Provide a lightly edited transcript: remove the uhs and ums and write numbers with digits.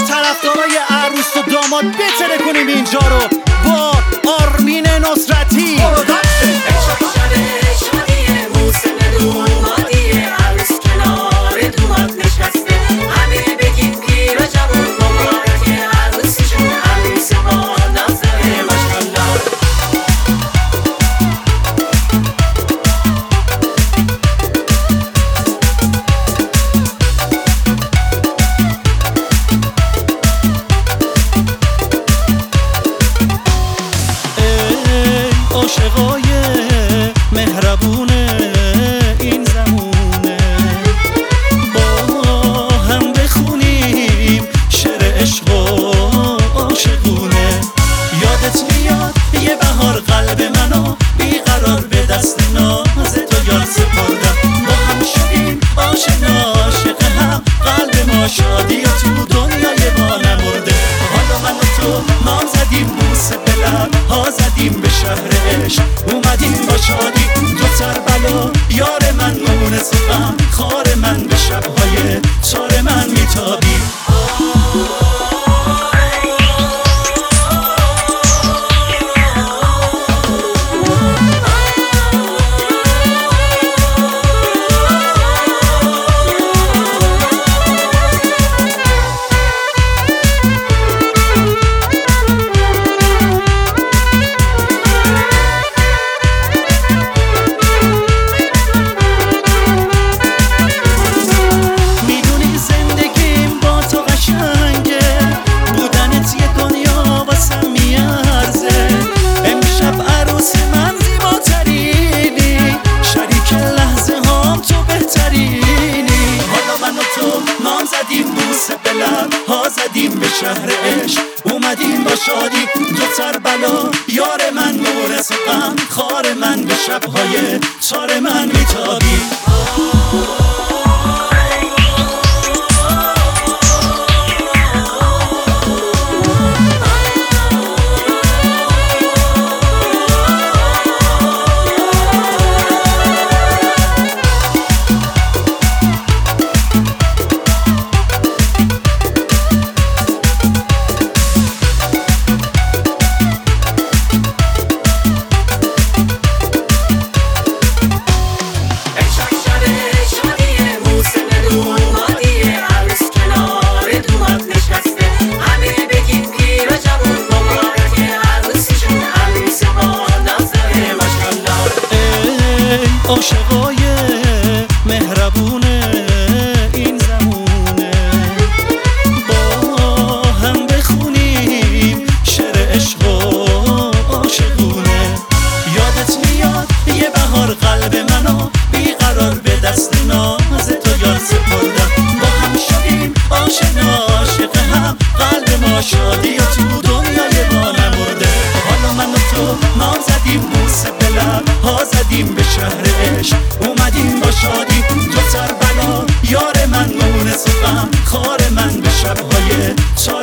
طرفدارای عروس و داماد بتره کنیم اینجا رو با آرمین نصرتی. عاشقای مهربونه این زمونه، با هم بخونیم شعر عشق و عاشقونه. یادت میاد یه بهار قلب منو بیقرار به دست ناز تو یار سپردم، با هم شدیم آشنا عاشق هم، قلب ما شادی تو دنیای ما نمرده. حالا من و تو نام زدیم بوسه به لب ها زدیم، به شهرش اومدیم با شادی. تو سربلا یار من مونس غم خار من، به شبهای تار من میتابی. ها زدیم به شهرش اومدیم با شادی. تو سربلا یار من مونس غم خار من، به شبهای تار من میتابی. عاشقای مهربونه این زمونه، با هم بخونیم شعر عشق و عاشقونه. یادت میاد یه بهار قلب منو بیقرار به دست ناز تو یار سپردم، با هم شدیم آشنا عاشق هم، قلب ما شادی و تو دنیای ما نمرده. حالا من و تو نام زدیم بوسه به لب ها زدیم، به شهرش اومدیم با شادی. تو سربلا یار من مونس غم خار من، به شبهای